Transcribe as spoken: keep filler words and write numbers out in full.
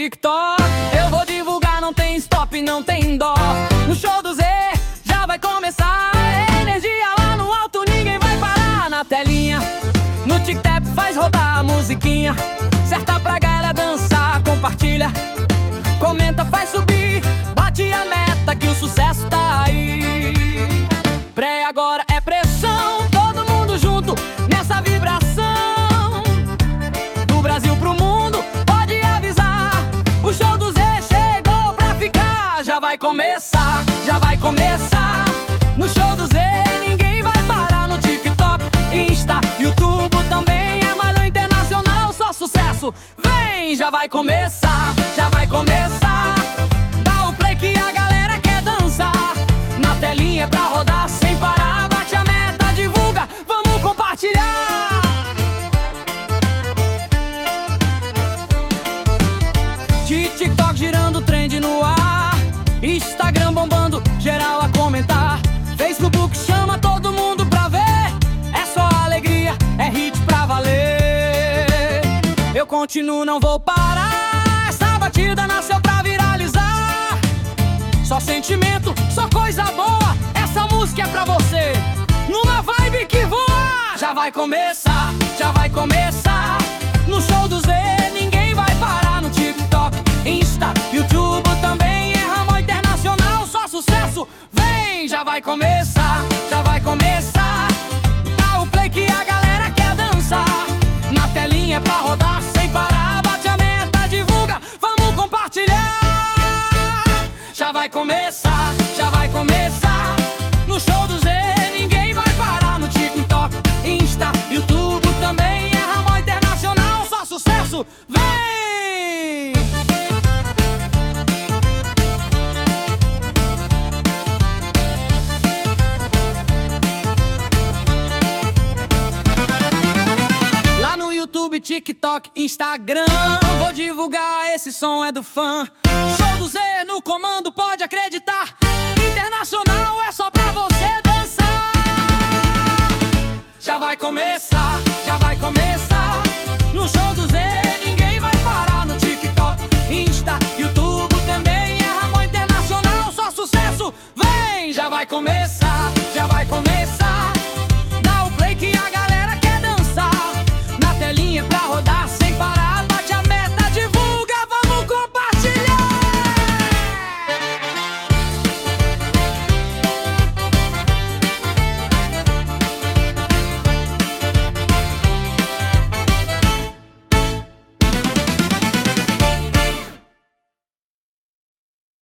TikTok. Eu vou divulgar, não tem stop, não tem dó. No show do Z já vai começar. Energia lá no alto, ninguém vai parar. Na telinha, no tic-tac faz rodar a musiquinha certa pra galera dançar. Compartilha, comenta, faz subir, bate a meta que o sucesso tá aí. Pré agora é pressão, todo mundo junto nessa vibração. Do Brasil pro mundo, pode avisar, o show do Z chegou pra ficar. Já vai começar, já vai começar. No show do Z ninguém vai parar. No TikTok, Insta, YouTube também é malhão internacional, só sucesso. Vem, já vai começar, já vai começar. Dá o play que a galera quer dançar. Na telinha é pra rodar sem parar. Bate a meta, divulga, vamos compartilhar. De TikTok girando trend no ar, Instagram bombando, geral a comentar. Facebook chama todo mundo pra ver. É só alegria, é hit pra valer. Eu continuo, não vou parar. Essa batida nasceu pra viralizar. Só sentimento, só coisa boa. Essa música é pra você, numa vibe que voa. Já vai começar, já vai começar. No show do Z ninguém vai parar. No TikTok, Insta, YouTube também é ramo internacional, só sucesso. Vem, já vai começar, já vai começar. Dá o play que a galera quer dançar. Na telinha é pra rodar sem parar. Bate a meta, divulga, vamos compartilhar. Já vai começar, já vai começar. No show do Z ninguém vai parar. No TikTok, Insta, YouTube também é ramo internacional, só sucesso. Vem! Lá no YouTube, TikTok, Instagram, vou divulgar, esse som é do fã. Show do Z no comando, pode acreditar. Internacional é só pra você dançar. Já vai começar.